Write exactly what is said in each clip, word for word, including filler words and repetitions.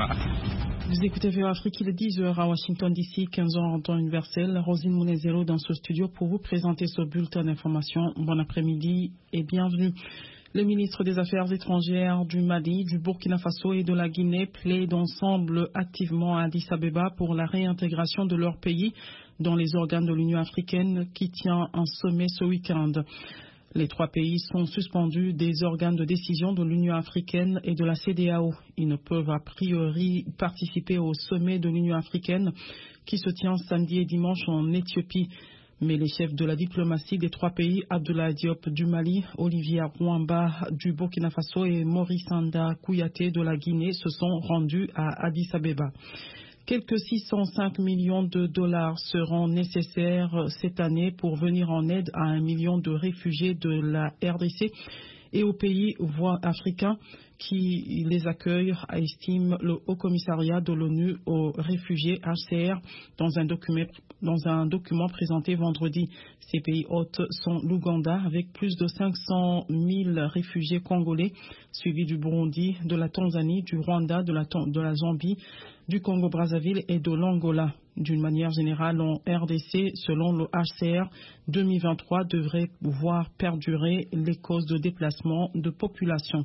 O A. Vous écoutez V O A Afrique, il est dix heures à Washington D C, quinze heures en temps universel. Rosine Mounezero dans ce studio pour vous présenter ce bulletin d'information. Bon après-midi et bienvenue. Les ministres des Affaires étrangères du Mali, du Burkina Faso et de la Guinée plaident ensemble activement à Addis Abeba pour la réintégration de leur pays dans les organes de l'Union africaine qui tient un sommet ce week-end. Les trois pays sont suspendus des organes de décision de l'Union africaine et de la C D A O. Ils ne peuvent a priori participer au sommet de l'Union africaine qui se tient samedi et dimanche en Éthiopie. Mais les chefs de la diplomatie des trois pays, Abdoulaye Diop du Mali, Olivier Rwamba du Burkina Faso et Maurice Anda Kouyaté de la Guinée, se sont rendus à Addis Abeba. Quelques six cent cinq millions de dollars seront nécessaires cette année pour venir en aide à un million de réfugiés de la R D C et aux pays africains qui les accueillent, estime le Haut Commissariat de l'ONU aux réfugiés H C R dans un document, dans un document présenté vendredi. Ces pays hôtes sont l'Ouganda avec plus de cinq cent mille réfugiés congolais, suivis du Burundi, de la Tanzanie, du Rwanda, de la, de la Zambie, du Congo-Brazzaville et de l'Angola. D'une manière générale, en R D C, selon le H C R, deux mille vingt-trois devrait voir perdurer les causes de déplacement de population.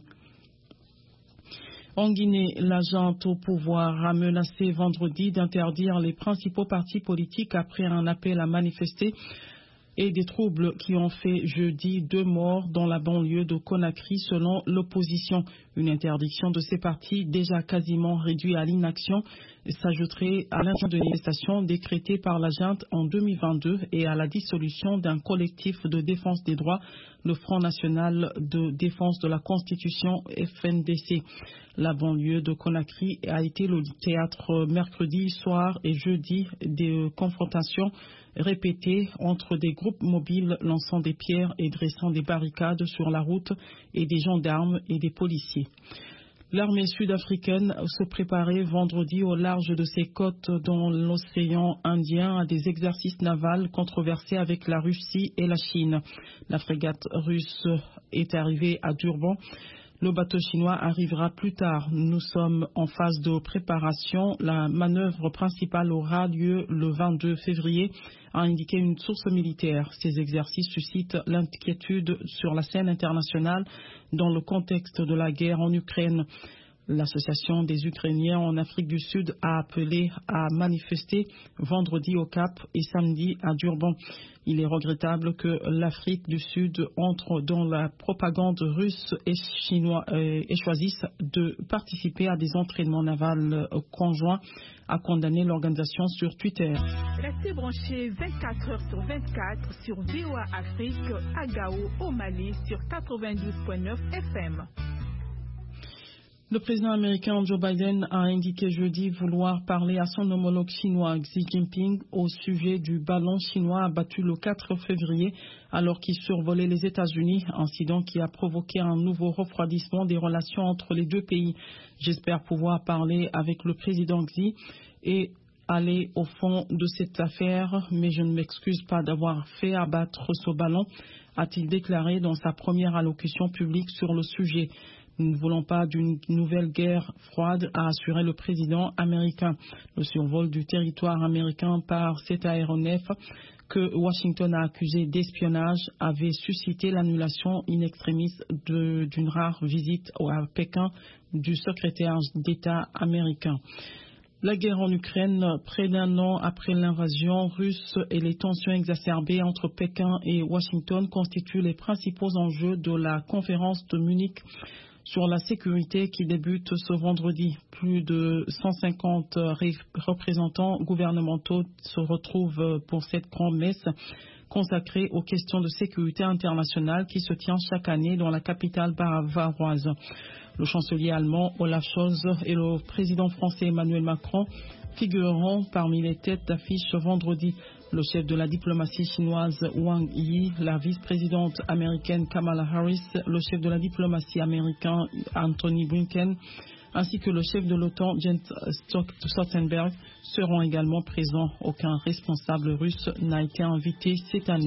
En Guinée, la junte au pouvoir a menacé vendredi d'interdire les principaux partis politiques après un appel à manifester et des troubles qui ont fait jeudi deux morts dans la banlieue de Conakry selon l'opposition. Une interdiction de ces partis déjà quasiment réduite à l'inaction s'ajouterait à l'interdiction de manifestation décrétée par la junte en deux mille vingt-deux et à la dissolution d'un collectif de défense des droits, le Front national de défense de la Constitution F N D C. La banlieue de Conakry a été le théâtre mercredi soir et jeudi des confrontations répétées entre des groupes mobiles lançant des pierres et dressant des barricades sur la route et des gendarmes et des policiers. L'armée sud-africaine se préparait vendredi au large de ses côtes dans l'océan Indien à des exercices navals controversés avec la Russie et la Chine. La frégate russe est arrivée à Durban. Le bateau chinois arrivera plus tard. Nous sommes en phase de préparation. La manœuvre principale aura lieu le vingt-deux février, a indiqué une source militaire. Ces exercices suscitent l'inquiétude sur la scène internationale dans le contexte de la guerre en Ukraine. L'Association des Ukrainiens en Afrique du Sud a appelé à manifester vendredi au Cap et samedi à Durban. Il est regrettable que l'Afrique du Sud entre dans la propagande russe et chinoise euh, et choisisse de participer à des entraînements navals conjoints, a condamné l'organisation sur Twitter. Restez branchés vingt-quatre heures sur vingt-quatre sur V O A Afrique à Gao au Mali sur quatre-vingt-douze virgule neuf F M. Le président américain Joe Biden a indiqué jeudi vouloir parler à son homologue chinois Xi Jinping au sujet du ballon chinois abattu le quatre février alors qu'il survolait les États-Unis, incident qui a provoqué un nouveau refroidissement des relations entre les deux pays. J'espère pouvoir parler avec le président Xi et aller au fond de cette affaire, mais je ne m'excuse pas d'avoir fait abattre ce ballon, a-t-il déclaré dans sa première allocution publique sur le sujet. Nous ne voulons pas d'une nouvelle guerre froide, a assuré le président américain. Le survol du territoire américain par cet aéronef que Washington a accusé d'espionnage avait suscité l'annulation in extremis de, d'une rare visite à Pékin du secrétaire d'État américain. La guerre en Ukraine, près d'un an après l'invasion russe et les tensions exacerbées entre Pékin et Washington constituent les principaux enjeux de la conférence de Munich sur la sécurité qui débute ce vendredi. Plus de cent cinquante représentants gouvernementaux se retrouvent pour cette grande messe consacrée aux questions de sécurité internationale qui se tient chaque année dans la capitale bavaroise. Le chancelier allemand Olaf Scholz et le président français Emmanuel Macron figureront parmi les têtes d'affiche vendredi. Le chef de la diplomatie chinoise Wang Yi, la vice-présidente américaine Kamala Harris, le chef de la diplomatie américain Anthony Blinken, ainsi que le chef de l'OTAN Jens Stoltenberg seront également présents. Aucun responsable russe n'a été invité cette année.